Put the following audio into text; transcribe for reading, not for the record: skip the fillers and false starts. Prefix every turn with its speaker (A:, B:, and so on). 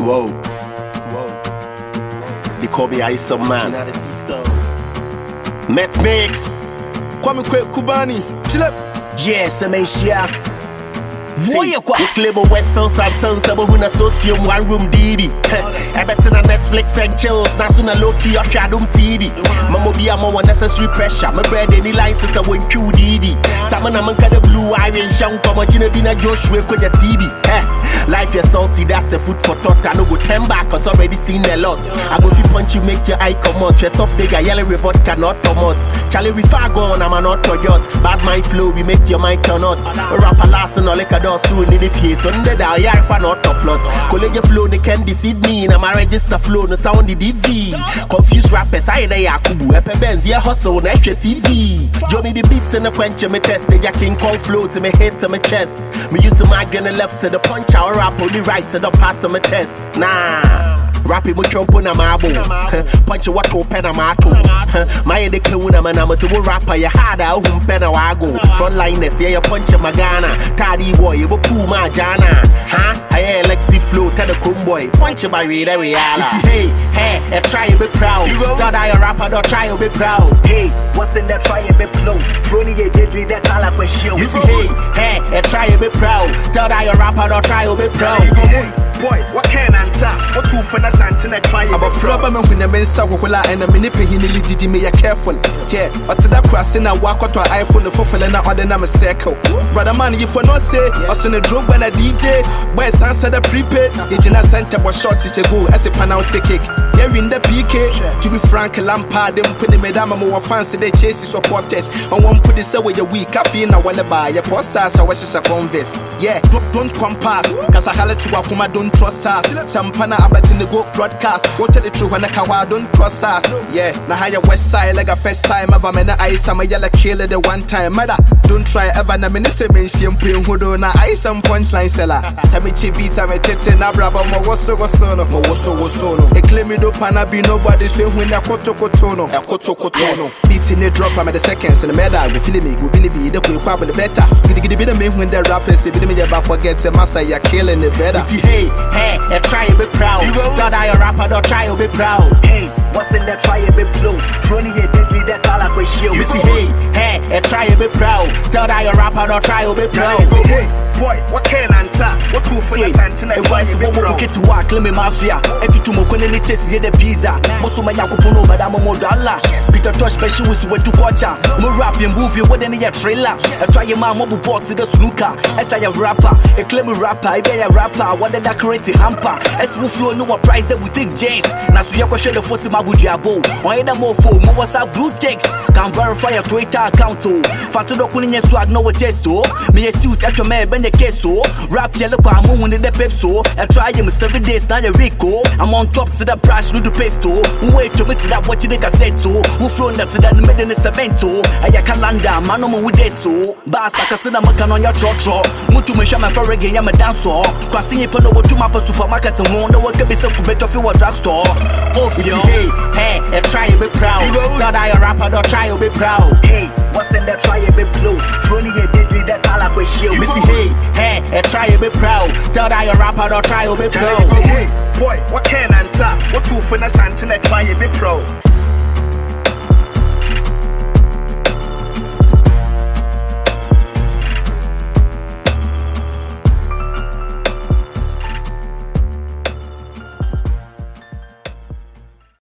A: Whoa. They call me Ice Man. Met Mix.
B: Kwame Kubani. Chill up.
A: Yes, I'm Asia. You claim a West South Town, Sabahuna Sotium, one room DB. I bet in a Netflix and chills, National low key of Shadum TV. Mamo be a more unnecessary pressure. My bread any license, I won't QDD. Tamana Manka the blue iron, Shang Comagina Bina Joshua with your TV. Life is salty, that's the food for thought. I know go 10 back, cause already seen a lot. I go if you punch you, make your eye come out. Dress off nigga, yellow report cannot come out. Charlie, we far gone, I'm an auto yacht. Bad mind flow, we make your mind turn out. A rapper last and all like a door soon in the face. Under the eye, for not top lot. College flow, they can deceive me. I'm a register flow, no sound the DV. Confused rappers, I dey Yakubu. Epe Benz, yeah, hustle, extra TV. Joe me the beats and the quench, me test. They King Kong flow to me head to my chest. Me used to migrate the left to the punch, I rap on the right to the pass to my test. Nah. Rapping with your puna mabo. Punch your water pen a mato. My head the kuna manama to rapper, you harder, whom pen a wago. Frontliners, yeah, you punch a magana. Taddy boy, you cool my jana. I elective flow, tell the cool boy. Punch your by reader reality. Hey, try to be proud. Thought I a rapper, don't try to be proud.
C: Hey, what's in that try to be flow? Brony, you did read that color for show.
A: You see, hey, try to be proud. Thought I a rapper, don't try to be proud.
C: Boy, what can I answer? What two for that Santa try?
B: I'm a flubber man when the men saw Wakola and a minute he did me a careful. Yeah, but to that crossing I walk out to an iPhone for filling out the number circle. Brother man, if for no say, I send a drug when a DJ, boy, answer the prepaid. Agent Santa was short to go as a panel ticket. Yeah, in the PK, to be frank, Lampard, them put the madam more fancy, they chase supporters. And one put this away a week, I feel now when I buy a posters, I was just a converse. Yeah, don't come past, cause I had to walk my don't trust us. Some pana about in the go broadcast. What tell the truth when I kawa don't trust us. Yeah, now higher west side like a first time ever. Man, ice I'm a yellow killer the one time. Mother, don't try ever. Na minute mention playing who do na ice some punchline seller. Samichi beats I'm a tete na braba. Ma woso wosono. Ma woso wosono. A claim me do pana be nobody say when a koto kotono. A koto kotono. Beats in the drop I'm at the seconds and the medal. We feel me, we believe it. The quick probably better. Giddy be the man when the rappers say be me about forget the massa you're killing it better.
A: Hey, try to be proud. Thought I a rapper, don't try to be proud.
C: Hey, what's in that try to be flow? Brony, you did read that color for show.
A: You see, hey, try to be proud. Thought I a rapper, don't try to be proud.
C: Boy, what can I answer? What two for the Santa try to be proud?
D: Get to work, let me mafia. And to Mokone test the pizza. Most of my Yakupuno, Madame Modala. Peter Tosh, special was went to Quacha. More rap and movie, what any trailer. I try your mom mobile box to the snooker. As I a rapper, a claim rapper, I be a rapper. What did I create a hamper? As we flow, no price that we take James. Now, so you question the first Mabudiabo. Or either more for more WhatsApp blue text. Can verify a Twitter account. Fatudo Kunin swag no test. Me a suit at your man, Ben the queso. Rap yellow palm in the pepso. I try him 7 days, now a Rico. I'm on top to the brush, no the pesto. Wait to me to that what you think I said to. Who flown up to that made in the cemento. I calendar, man, no more with this so. Basta Casina Macan on your trot. Mutu Mishama for a game, I'm a dancer. Passing it on over to my supermarket and wonder what can be so better for a drugstore. Oh,
A: hey, try to be proud. Thought I a rapper, don't try to be proud.
C: Hey, what's in that try to be flow? Brony, you did read that color for show.
A: You see, hey, try to be proud. Thought I a rapper, don't try to be proud.
C: Boy, what can I answer? What two for the Santa try to be proud?